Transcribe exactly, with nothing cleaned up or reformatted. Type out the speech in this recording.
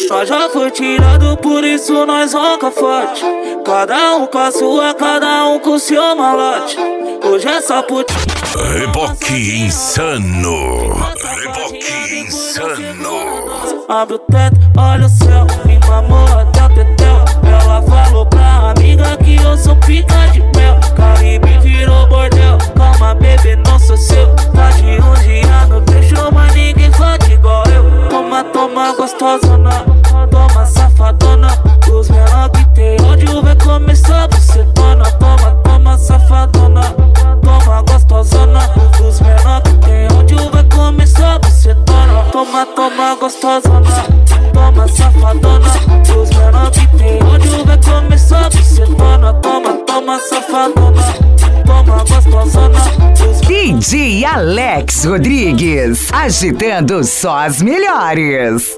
Nós já foi tirado, por isso nós ronca forte. Cada um com a sua, cada um com o seu malote. Hoje é só putinha. Reboque insano. Reboque insano. Abre o teto, olha o céu, me mamou até o tetel. Ela falou pra amiga que eu sou pica de mel. Caribe virou bordel, calma bebê, não sou seu. Tá de onze anos, deixou, mas ninguém fode igual eu. Toma, toma gostosona, toma safadona. Os menor que tem ódio vai começar bucetona. Toma, toma safadona, toma gostosona. Os menor que tem ódio vai começar bucetona. Toma, toma gostosona, toma safadona. Os menor que tem ódio vai começar bucetona. Toma, toma safadona, toma gostosona. D J Alex Rodrigues, agitando só as melhores.